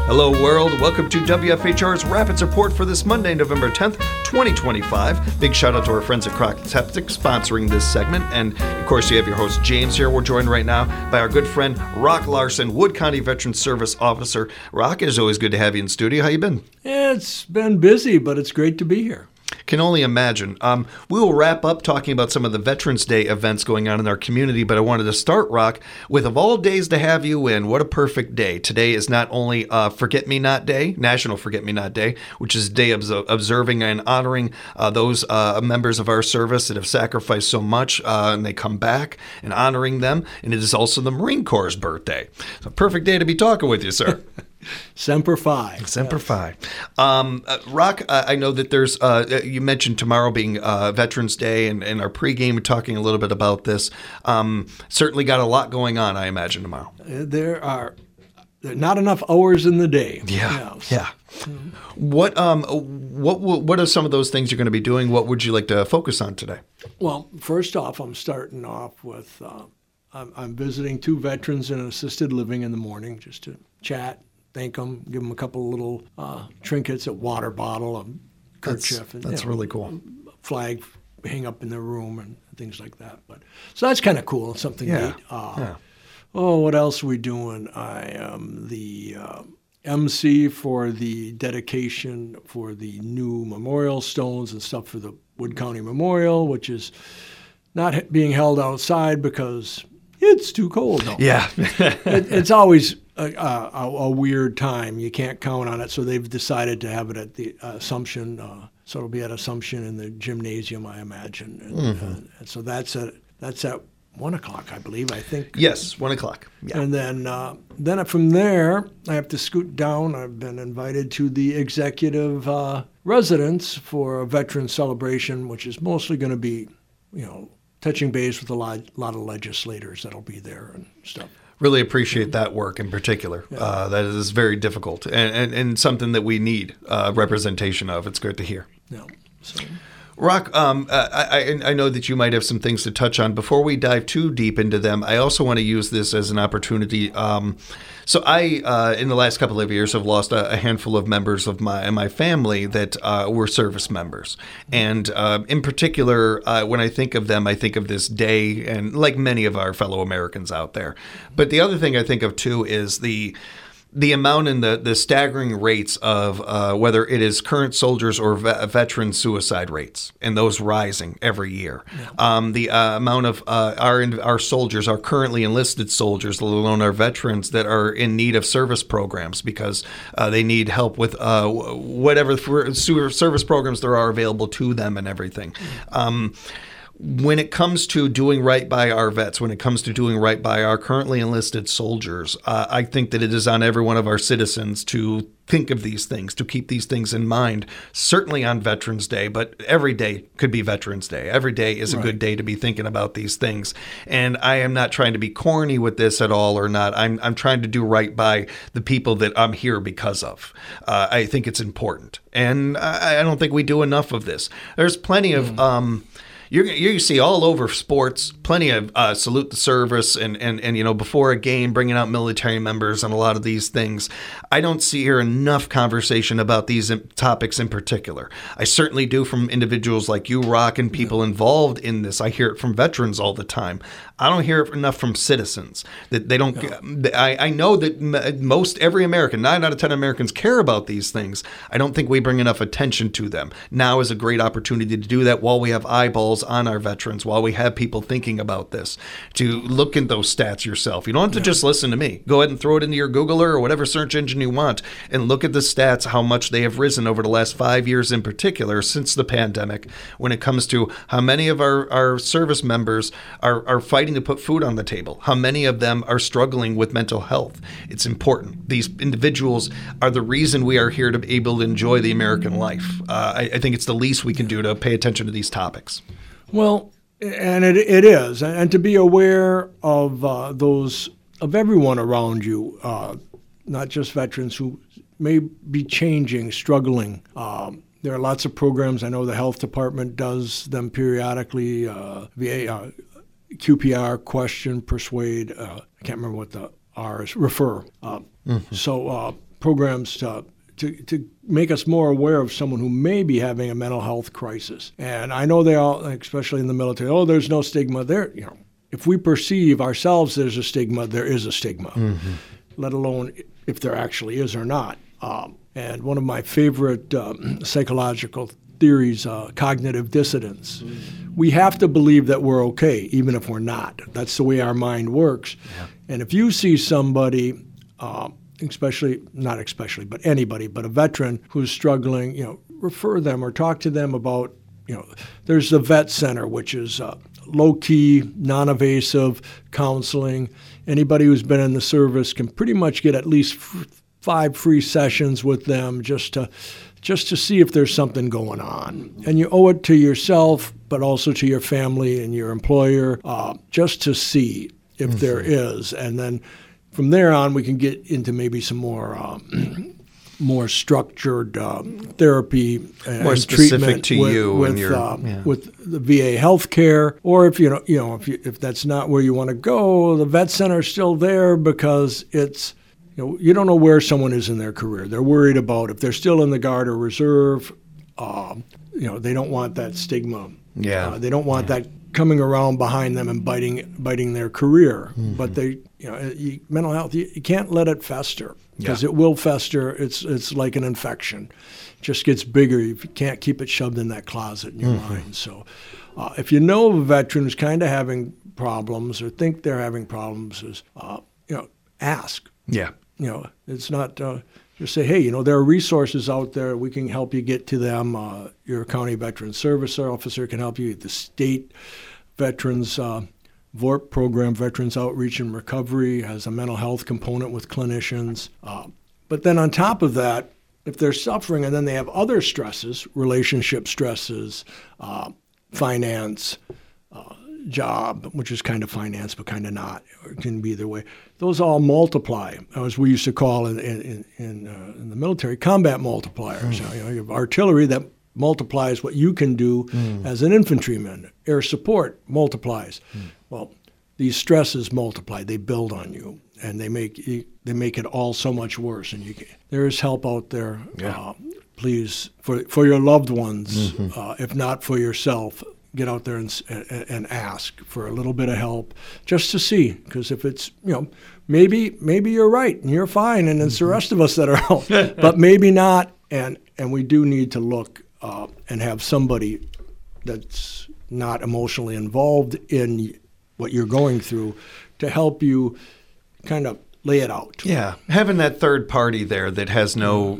Hello, world. Welcome to WFHR's Rapids Report for this Monday, November 10th, 2025. Big shout out to our friends at Crockett Septic sponsoring this segment. And, of course, you have your host, James, here. We're joined right now by our good friend, Rock Larson, Wood County Veteran Service Officer. Rock, it is always good to have you in studio. How you been? It's been busy, but it's great to be here. Can only imagine. We will wrap up talking about some of the Veterans Day events going on in our community, but I wanted to start, Rock, with of all days to have you in, what a perfect day. Today is not only Forget-Me-Not Day, National Forget-Me-Not Day, which is a day of observing and honoring those members of our service that have sacrificed so much, and they come back, and honoring them, and it is also the Marine Corps' birthday. So perfect day to be talking with you, sir. Semper Fi. Semper Fi. Rock, I know that there's, you mentioned tomorrow being Veterans Day and our pregame, talking a little bit about this. Certainly got a lot going on, I imagine, tomorrow. There are not enough hours in the day. Yeah. What are some of those things you're going to be doing? What would you like to focus on today? Well, first off, I'm starting off with, I'm visiting 2 veterans in assisted living in the morning just to chat. Thank them, give them a couple of little trinkets, a water bottle, a kerchief. That's really cool. Flag hang up in their room and things like that. So that's kind of cool, something neat. Oh, what else are we doing? I am the MC for the dedication for the new memorial stones and stuff for the Wood County Memorial, which is not being held outside because it's too cold. No. Yeah. It's always a weird time. You can't count on it. So they've decided to have it at the Assumption. So it'll be at Assumption in the gymnasium, I imagine. And so that's at 1 o'clock, I believe, I think. Yes, 1 o'clock. Yeah. And then from there, I have to scoot down. I've been invited to the executive residence for a veteran celebration, which is mostly going to be, touching base with a lot of legislators that'll be there and stuff. Really appreciate that work in particular. Yeah. That is very difficult and something that we need representation of. It's great to hear. Yeah. So. Rock, I know that you might have some things to touch on. Before we dive too deep into them, I also want to use this as an opportunity. So I, in the last couple of years, have lost a handful of members of my family that were service members. And in particular, when I think of them, I think of this day, and like many of our fellow Americans out there. But the other thing I think of, too, is the amount and the staggering rates of whether it is current soldiers or veteran suicide rates, and those rising every year. Yeah. The amount of our soldiers, our currently enlisted soldiers, let alone our veterans, that are in need of service programs because they need help with whatever service programs there are available to them and everything. When it comes to doing right by our vets, when it comes to doing right by our currently enlisted soldiers, I think that it is on every one of our citizens to think of these things, to keep these things in mind, certainly on Veterans Day, but every day could be Veterans Day. Every day is a good day to be thinking about these things. And I am not trying to be corny with this at all or not. I'm trying to do right by the people that I'm here because of. I think it's important. And I don't think we do enough of this. There's plenty of... You see all over sports, plenty of salute the service and before a game, bringing out military members and a lot of these things. I don't see here enough conversation about these topics in particular. I certainly do from individuals like you, Rock, and people involved in this. I hear it from veterans all the time. I don't hear it enough from citizens. That they don't. No. I know that every American, 9 out of 10 Americans, care about these things. I don't think we bring enough attention to them. Now is a great opportunity to do that while we have eyeballs on our veterans, while we have people thinking about this, to look at those stats yourself. You don't have to just listen to me. Go ahead and throw it into your Googler or whatever search engine you want and look at the stats, how much they have risen over the last 5 years in particular since the pandemic when it comes to how many of our service members are fighting to put food on the table, how many of them are struggling with mental health. It's important. These individuals are the reason we are here to be able to enjoy the American life. I think it's the least we can do to pay attention to these topics. Well, and it is, and to be aware of of everyone around you, not just veterans who may be changing, struggling. There are lots of programs. I know the health department does them periodically. VA, QPR, question, persuade. I can't remember what the R is. Refer. So programs to make us more aware of someone who may be having a mental health crisis. And I know they all, especially in the military, there's no stigma there. If we perceive ourselves there's a stigma, there is a stigma, let alone if there actually is or not. And one of my favorite psychological theories, cognitive dissonance. We have to believe that we're okay, even if we're not. That's the way our mind works. Yeah. And if you see somebody, but anybody, but a veteran who's struggling, refer them or talk to them about, there's the Vet Center, which is low-key, non-invasive counseling. Anybody who's been in the service can pretty much get at least 5 free sessions with them just to see if there's something going on. And you owe it to yourself, but also to your family and your employer, just to see if there is. And then from there on, we can get into maybe some more structured therapy more specific to you with the VA healthcare. Or if that's not where you want to go, the Vet Center is still there because it's. You don't know where someone is in their career. They're worried about if they're still in the Guard or Reserve. They don't want that stigma. Yeah. They don't want that coming around behind them and biting their career. But mental health, you can't let it fester because it will fester. It's like an infection. It just gets bigger. You can't keep it shoved in that closet in your mind. So, if you know of a veteran who's kind of having problems or think they're having problems, ask. Yeah. It's not just say, hey, there are resources out there. We can help you get to them. Your county veteran service officer can help you. The state veterans VORP program, Veterans Outreach and Recovery, has a mental health component with clinicians. But then on top of that, if they're suffering and then they have other stresses, relationship stresses, finance, job, which is kind of finance but kind of not, or it can be either way. Those all multiply, as we used to call in the military, combat multipliers. You have artillery that multiplies what you can do as an infantryman. Air support multiplies. Well, these stresses multiply. They build on you, and they make it all so much worse. And there is help out there. Please, for your loved ones, if not for yourself, get out there and ask for a little bit of help just to see. Because if it's, maybe you're right and you're fine and it's the rest of us that are out, but maybe not. And we do need to look and have somebody that's not emotionally involved in what you're going through to help you kind of lay it out. Yeah, having that third party there that has no,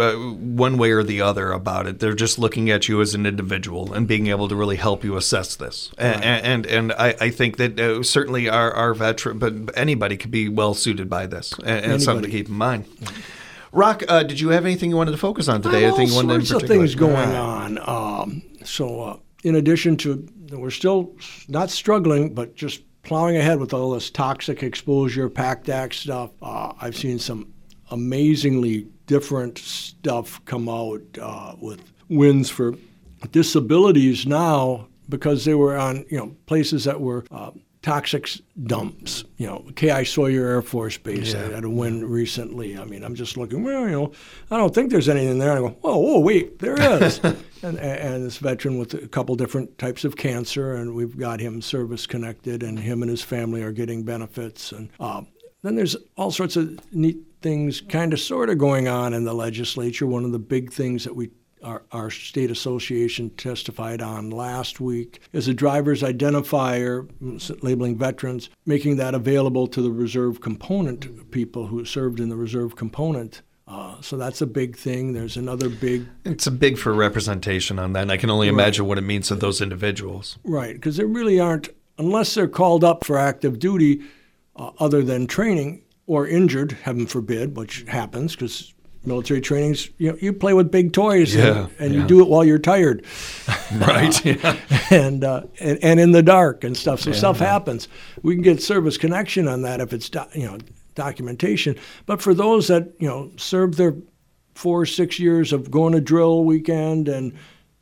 one way or the other about it. They're just looking at you as an individual and being able to really help you assess this. Right. And I think that certainly our veteran, but anybody could be well suited by this, and something to keep in mind. Rock, did you have anything you wanted to focus on today? All sorts of things going on. So in addition to, we're still not struggling, but just plowing ahead with all this toxic exposure, PACT Act stuff. I've seen some amazingly different stuff come out with wins for disabilities now because they were on places that were toxic dumps. K.I. Sawyer Air Force Base had a win recently. I mean, I'm just looking, I don't think there's anything there. And I go, oh wait, there is. and this veteran with a couple different types of cancer, and we've got him service connected, and him and his family are getting benefits. And then there's all sorts of neat things kind of sort of going on in the legislature. One of the big things that our state association testified on last week is a driver's identifier, labeling veterans, making that available to the reserve component people who served in the reserve component. So that's a big thing. There's another big... It's a big for representation on that, and I can only imagine what it means to those individuals. Right, because there really aren't, unless they're called up for active duty, other than training, or injured, heaven forbid, which happens, because military trainings, you play with big toys and you do it while you're tired. Right. And in the dark and stuff. So stuff happens. We can get service connection on that if it's documentation. But for those that served their 4 or 6 years of going to drill weekend and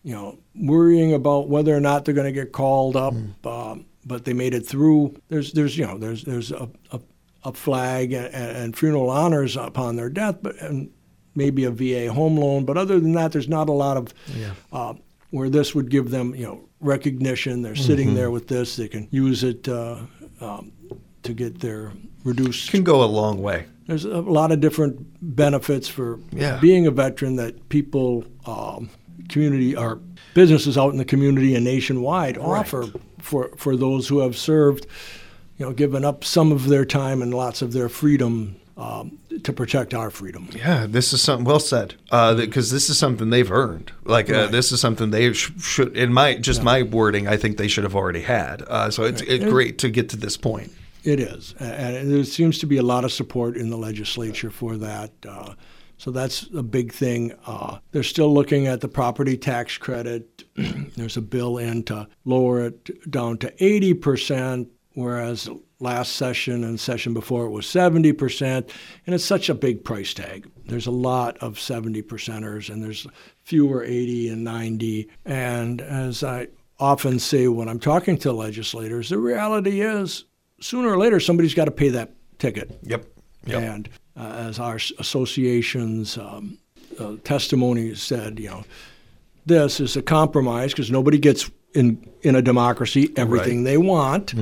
worrying about whether or not they're going to get called up, but they made it through. There's a a flag and funeral honors upon their death, and maybe a VA home loan. But other than that, there's not a lot of where this would give them, recognition. They're sitting there with this. They can use it to get their reduced. Can go a long way. There's a lot of different benefits for being a veteran that people, community or businesses out in the community and nationwide offer for those who have served, given up some of their time and lots of their freedom to protect our freedom. Yeah, this is something well said, because this is something they've earned. This is something they should, in my wording, I think they should have already had. So it's great to get to this point. It is, and there seems to be a lot of support in the legislature for that. So that's a big thing. They're still looking at the property tax credit. There's a bill in to lower it down to 80%, whereas last session and session before it was 70%. And it's such a big price tag. There's a lot of 70%ers, and there's fewer 80 and 90. And as I often say when I'm talking to legislators, the reality is sooner or later somebody's got to pay that ticket. Yep. And as our association's testimony said, this is a compromise because nobody gets in a democracy everything they want.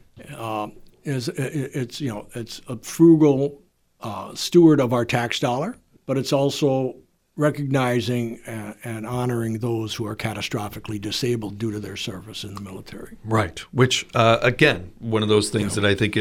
It's a frugal steward of our tax dollar, but it's also recognizing and honoring those who are catastrophically disabled due to their service in the military. Right. Which, again, one of those things that I think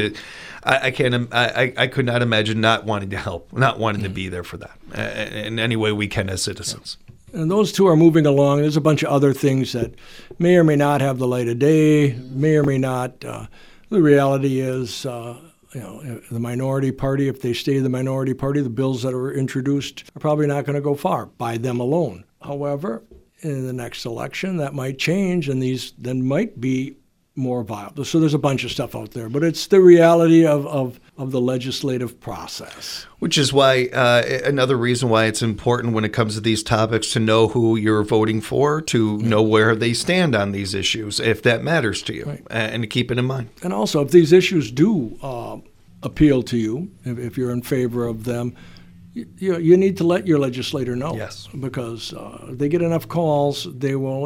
I could not imagine not wanting to help, not wanting to be there for that in any way we can as citizens. And those two are moving along. There's a bunch of other things that may or may not have the light of day, may or may not. The reality is, the minority party, if they stay the minority party, the bills that are introduced are probably not going to go far by them alone. However, in the next election, that might change, and these then might be more viable. So there's a bunch of stuff out there, but it's the reality of the legislative process. Which is why another reason why it's important when it comes to these topics to know who you're voting for, to know where they stand on these issues, if that matters to you, and to keep it in mind. And also, if these issues do appeal to you, if you're in favor of them, you need to let your legislator know. Yes. Because they get enough calls, they will,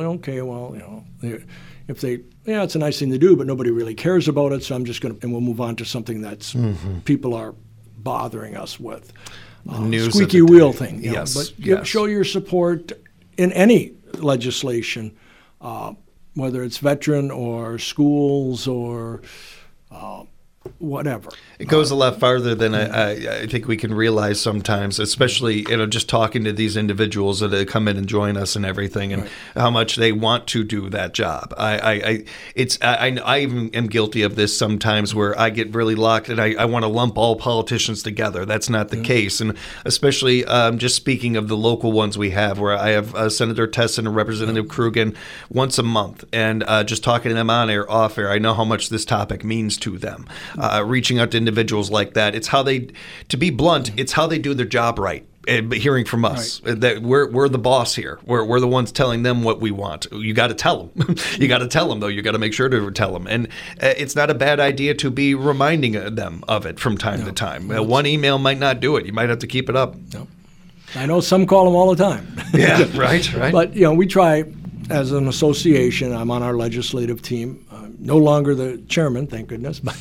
if they, it's a nice thing to do, but nobody really cares about it, so I'm just going to, and we'll move on to something that's people are bothering us with. Squeaky wheel thing. But show your support in any legislation, whether it's veteran or schools or whatever. It goes a lot farther than I think we can realize sometimes, especially just talking to these individuals that come in and join us and everything, and how much they want to do that job. I even am guilty of this sometimes, where I get really locked and I want to lump all politicians together. That's not the case, and especially just speaking of the local ones we have, where I have Senator Tessin and Representative Krugen once a month, and just talking to them on air, off air, I know how much this topic means to them. Reaching out to individuals like that, it's how they, to be blunt, it's how they do their job right. But hearing from us that we're the boss here, we're the ones telling them what we want. You got to tell them. You got to tell them, though. You got to make sure to tell them, and it's not a bad idea to be reminding them of it from time to time. One email might not do it. You might have to keep it up. No. I know some call them all the time. Yeah, right. But we try as an association. I'm on our legislative team. I'm no longer the chairman, thank goodness. But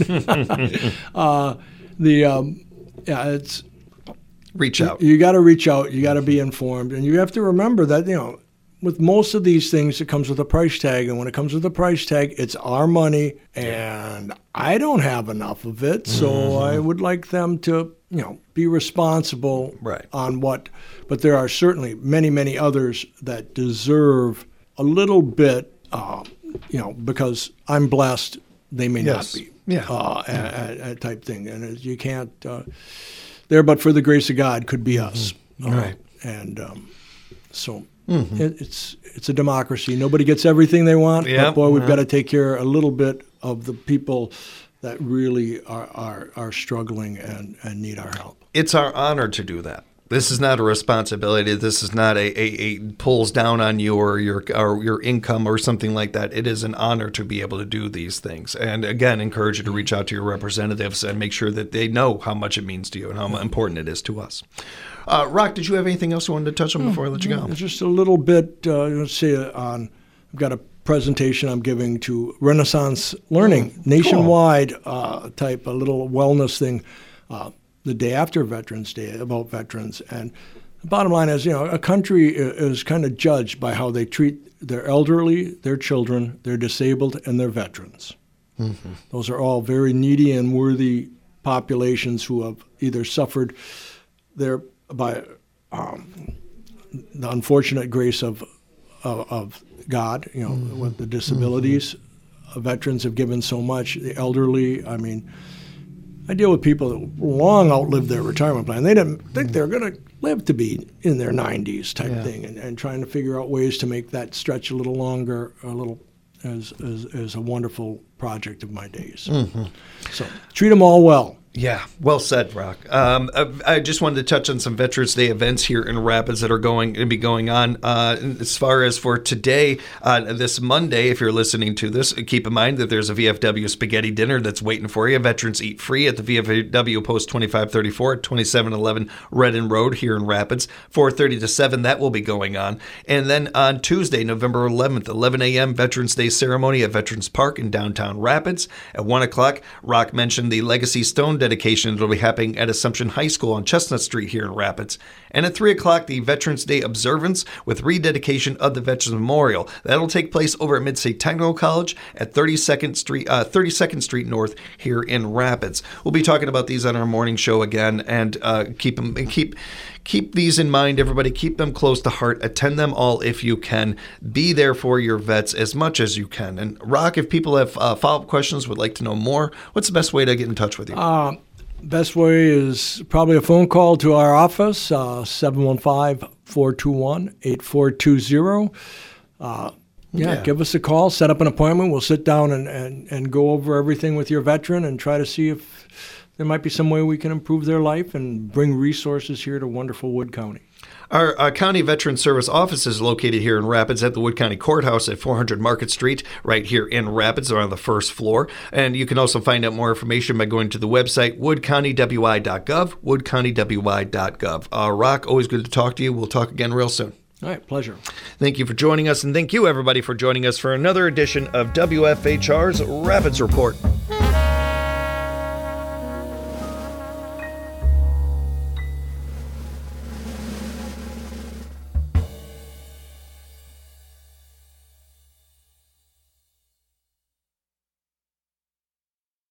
it's. Reach out. You got to reach out. You got to be informed. And you have to remember that, with most of these things, it comes with a price tag. And when it comes with a price tag, it's our money. And I don't have enough of it. So I would like them to, be responsible on what. But there are certainly many, many others that deserve a little bit, because I'm blessed. They may not be. Yeah. Type thing. And you can't. There, but for the grace of God, could be us. Right. And so it's a democracy. Nobody gets everything they want, but boy, we've got to take care a little bit of the people that really are struggling and need our help. It's our honor to do that. This is not a responsibility. This is not a pulls down on you or your income or something like that. It is an honor to be able to do these things. And again, encourage you to reach out to your representatives and make sure that they know how much it means to you and how important it is to us. Rock, did you have anything else you wanted to touch on before I let you go? Just a little bit, let's say, I've got a presentation I'm giving to Renaissance Learning, nationwide type, a little wellness thing, the day after Veterans Day, about veterans. And the bottom line is, a country is kind of judged by how they treat their elderly, their children, their disabled, and their veterans. Mm-hmm. Those are all very needy and worthy populations who have either suffered by the unfortunate grace of God, with the disabilities. Veterans have given so much. The elderly, I deal with people that long outlived their retirement plan. They didn't think they were going to live to be in their 90s type thing, and trying to figure out ways to make that stretch a little longer, is a wonderful project of my days. Mm-hmm. So treat them all well. Yeah, well said, Rock. I just wanted to touch on some Veterans Day events here in Rapids that are going to be going on. As far as for today, this Monday, if you're listening to this, keep in mind that there's a VFW spaghetti dinner that's waiting for you. Veterans eat free at the VFW Post 2534 at 2711 Redden Road here in Rapids. 4:30 to 7, that will be going on. And then on Tuesday, November 11th, 11 a.m., Veterans Day ceremony at Veterans Park in downtown Rapids. At 1 o'clock, Rock mentioned the Legacy Stone dedication that will be happening at Assumption High School on Chestnut Street here in Rapids. And at 3 o'clock, the Veterans Day observance with rededication of the Veterans Memorial. That'll take place over at Mid-State Technical College at 32nd Street North here in Rapids. We'll be talking about these on our morning show again, and keep these in mind, everybody. Keep them close to heart. Attend them all if you can. Be there for your vets as much as you can. And Rock, if people have follow-up questions, would like to know more, what's the best way to get in touch with you? Best way is probably a phone call to our office, 715-421-8420. Give us a call, set up an appointment. We'll sit down and go over everything with your veteran and try to see if there might be some way we can improve their life and bring resources here to wonderful Wood County. Our County Veteran Service office is located here in Rapids at the Wood County Courthouse at 400 Market Street, right here in Rapids. They're on the first floor. And you can also find out more information by going to the website, woodcountywi.gov, woodcountywi.gov. Rock, always good to talk to you. We'll talk again real soon. All right, pleasure. Thank you for joining us, and thank you, everybody, for joining us for another edition of WFHR's Rapids Report.